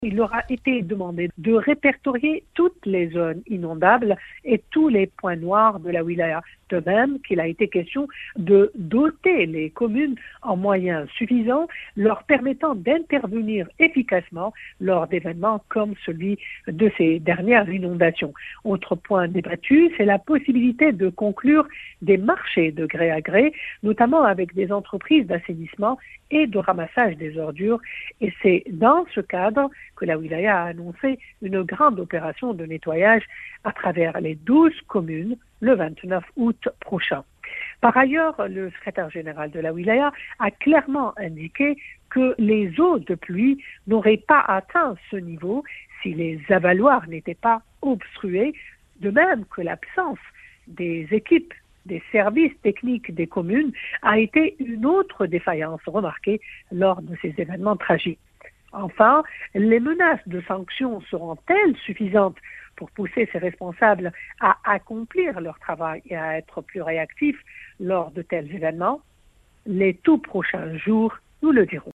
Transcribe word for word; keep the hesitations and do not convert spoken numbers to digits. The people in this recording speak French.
Il leur a été demandé de répertorier toutes les zones inondables et tous les points noirs de la wilaya. De même qu'il a été question de doter les communes en moyens suffisants, leur permettant d'intervenir efficacement lors d'événements comme celui de ces dernières inondations. Autre point débattu, c'est la possibilité de conclure des marchés de gré à gré, notamment avec des entreprises d'assainissement et de ramassage des ordures. Et c'est dans ce cadre que la wilaya a annoncé une grande opération de nettoyage à travers les douze communes le vingt-neuf août prochain. Par ailleurs, le secrétaire général de la wilaya a clairement indiqué que les eaux de pluie n'auraient pas atteint ce niveau si les avaloirs n'étaient pas obstrués, de même que l'absence des équipes des services techniques des communes a été une autre défaillance remarquée lors de ces événements tragiques. Enfin, les menaces de sanctions seront-elles suffisantes pour pousser ces responsables à accomplir leur travail et à être plus réactifs lors de tels événements? Les tout prochains jours nous le diront.